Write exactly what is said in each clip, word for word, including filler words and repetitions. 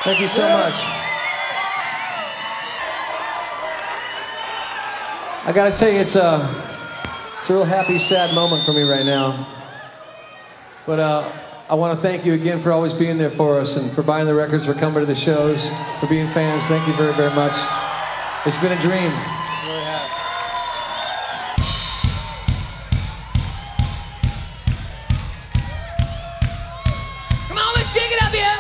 Thank you so much. I gotta tell you, it's a, it's a real happy, sad moment for me right now. But uh, I want to thank you again for always being there for us and for buying the records, for coming to the shows, for being fans. Thank you very, very much. It's been a dream. It really has. Come on, let's shake it up here.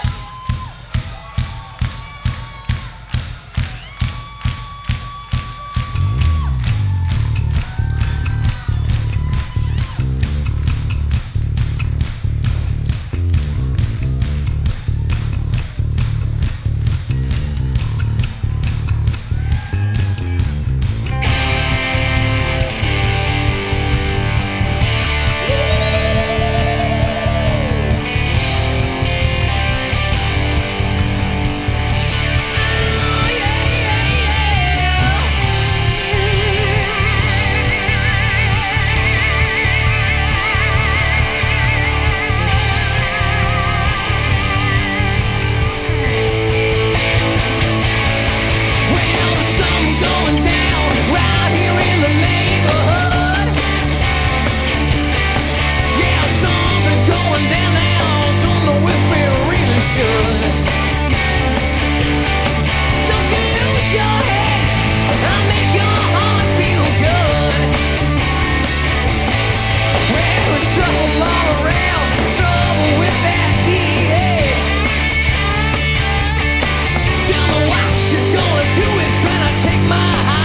My